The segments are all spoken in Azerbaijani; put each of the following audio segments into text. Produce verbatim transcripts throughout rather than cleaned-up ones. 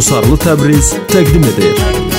Qusarlı Təbriz təqdim edir.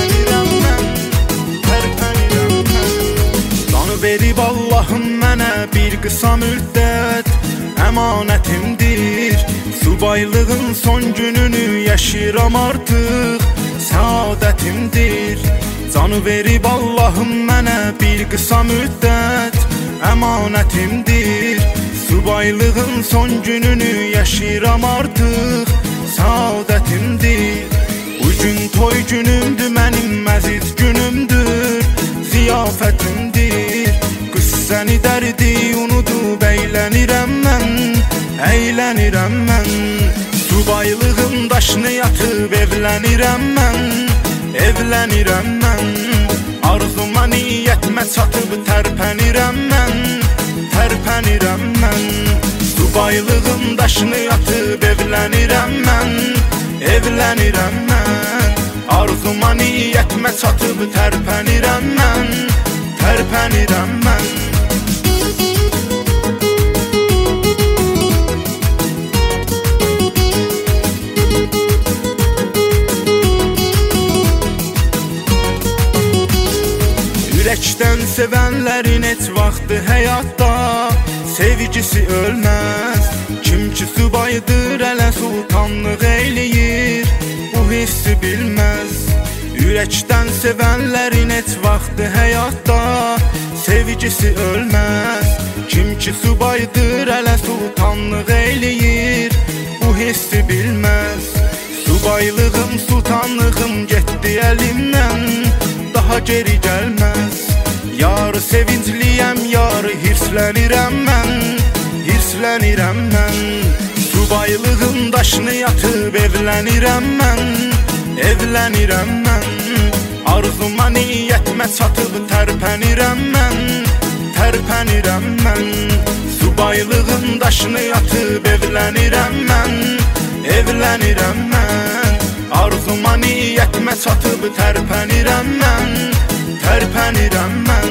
Canı verib Allahım mənə bir qısa müddət əmanətimdir. Subaylığın son gününü yaşayıram artıq, səadətimdir. Canı verib Allahım mənə bir qısa müddət əmanətimdir. Subaylığın son gününü yaşayıram artıq, səadətimdir. Bugün toy günümdür, mənim əziz günümdür, ziyafətimdir. Qüssəni dərdi unudub əylənirəm mən, əylənirəm mən. Subaylığın daşını yatıb evlənirəm mən, evlənirəm mən. Arzuma niyyətimə çatıb tərpənirəm mən, tərpənirəm mən. Subaylığın daşını yatıb evlənirəm mən, evlənirəm mən. Arzuma niyyətimə çatıb tərpənirəm mən, tərpənirəm mən. Ürəkdən sevənlərin heç vaxtı həyatda sevgisi ölməz. Kim ki subaydır ələ sultanlıq eyləyir, bu hissi bilməz. Ürəkdən sevənlərin heç vaxtı həyatda sevgisi ölməz. Kim ki subaydır ələ sultanlıq eyləyir, bu hissi bilməz. Subaylığım, sultanlığım getdi əlimdən, daha geri gəlməz. Yarı sevincliyəm, yarı hirslənirəm mən, hirslənirəm mən. Subaylığın daşını yatıb evlənirəm mən, evlənirəm mən. Arzuma niyyətimə çatıb tərpənirəm mən, tərpənirəm mən. Subaylığın daşını yatıb evlənirəm mən, evlənirəm mən. Arzuma niyyətimə çatıb tərpənirəm mən, tərpənirəm mən.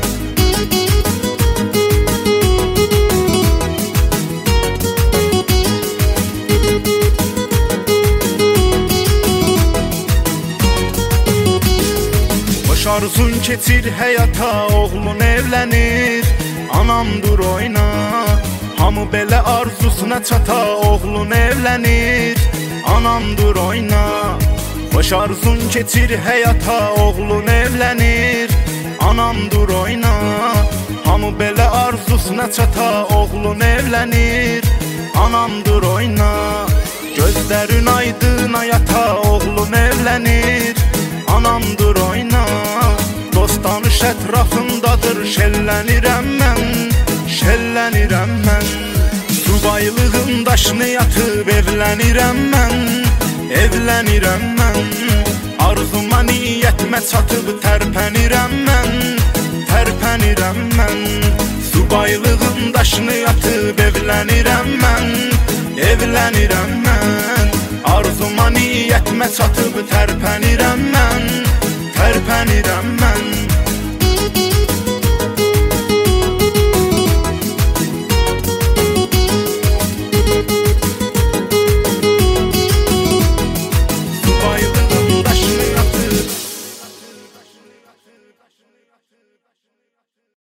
Boş arzun keçir həyata, oğlun evlənir, anam dur oyna. Hamı belə arzusuna çata, oğlun evlənir, anam dur oyna. Boş arzun keçir həyata, oğlun evlənir, anam dur oyna. Hamı belə arzusuna çata, oğlun evlənir, anam dur oyna. Gözlərin aydın yata, oğlun evlənir, anam dur oyna. Dostanış ətrafındadır, şəllənirəm mən, şəllənirəm mən. Subaylığın daşını yatıb evlənirəm mən, evlənirəm mən. Arzuma niyyətimə çatıb tərpənirəm mən, tərpənirəm mən. Subaylığın daşını yatıb evlənirəm mən, evlənirəm mən. Arzuma niyyətimə çatıb tərpənirəm mən, tərpənirəm mən.